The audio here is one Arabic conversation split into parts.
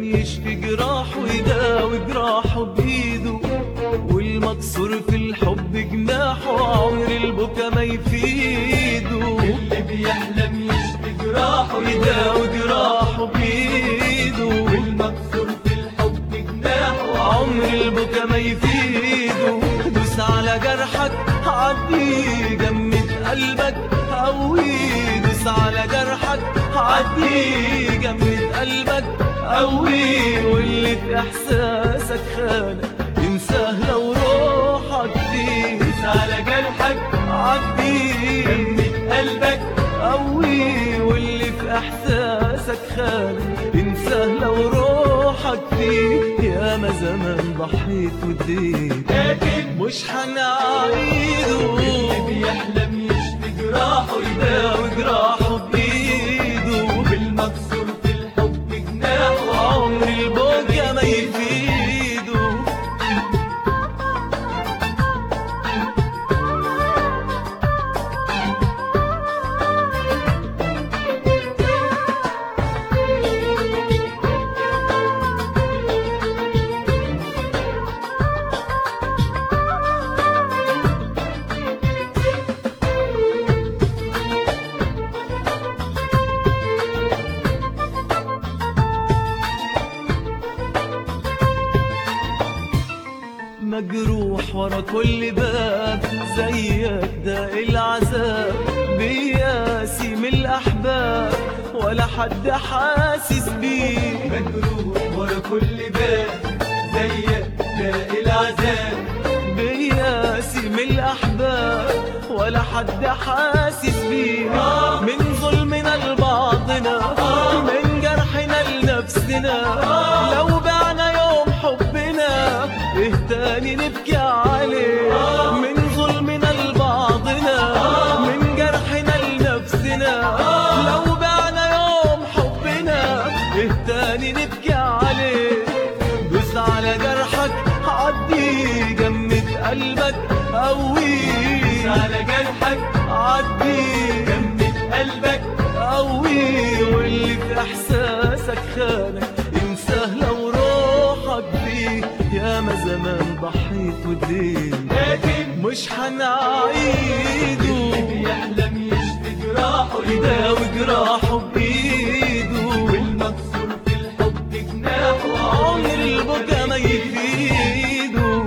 يشفي جراحه ويداوي جراحه بإيده، والمكسور في الحب جناحه عمر البكا ما يفيده. اللي بيحلم يشفي جراحه ويداوي جراحه بإيده، والمكسور في الحب جناحه عمر البكا ما يفيده. دوس على جرحك عديه، جمد قلبك قويه. دوس على جرحك عديه، جمد قلبك قويه. واللي في احساسك خانك انساه لو روحك فيه. دوس على جرحك عديه، جمد قلبك قويه. واللي في احساسك خانك انساه لو روحك فيه. يا ما زمان ضحيت واديت لكن مش هنعيده. اللي بيحلم يشفي جراحه يداوي جراحه بإيده، والمكسور في الحب جناحه عمر البكا ما يفيده. مجروح ورا كل باب زيك ده العذاب. بياسي من الأحباب ولا حد حاسس بيه. مجروح ورا كل باب زيك ده العذاب. بياسي من الأحباب ولا حد حاسس بيه. من ظلمنا لبعضنا، من جرحنا لنفسنا. لو بعنا يوم حبنا إيه تاني نبكي عليه. من ظلمنا لبعضنا، من جرحنا لنفسنا. لو بعنا يوم حبنا إيه تاني نبكي عليه. دوس على جرحك عديه، جمد قلبك قويه. على جرحك عديه، جمد قلبك قويه. واللي في احساسك خانك انساه لو روحك فيه. يا ما زمان ضحيت واديت لكن مش هنعيده. اللي بيحلم يشفي جراحه يداوي جراحه بإيده، والمكسور في الحب جناحه عمر البكا ما يفيده.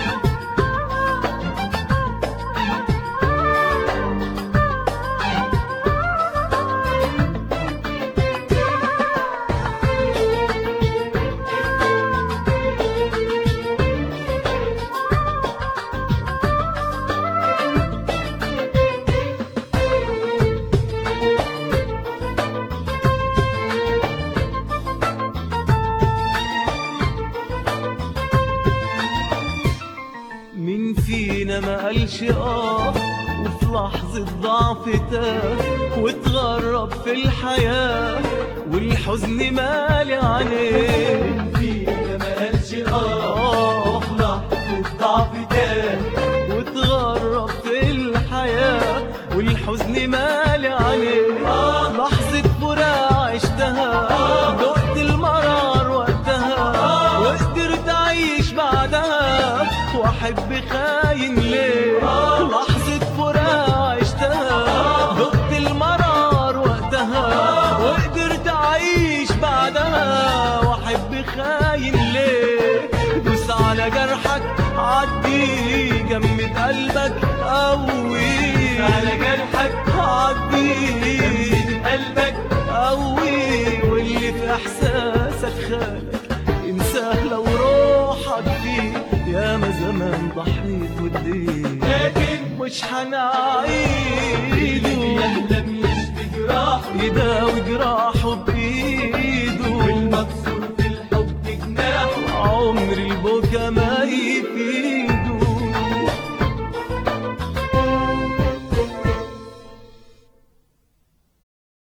مين فينا ما قالش وفي لحظة ضعف تاه واتغرب في الحياة والحزن مالي عليه. فينا ما قالش وفي لحظة ضعف تاه واتغرب في الحياة والحزن مالي عليه. لحظة فراق عشتها دقت المرار وقتها، وقدرت أعيش بعدها وأحب خاين ليه. لحظة فراق عشتها دقت المرار وقتها، وقدرت أعيش بعدها وأحب خاين ليه. دوس على جرحك عديه، جمد قلبك قوي. على جرحك عديه، جمد قلبك قوي. واللي في احساسك خانك انساه لو روحك فيه. يا ما زمان ضحيت واديت لكن مش هنعيده. يحلم يشفي جراحه يداوي جراحه بايده، والمكسور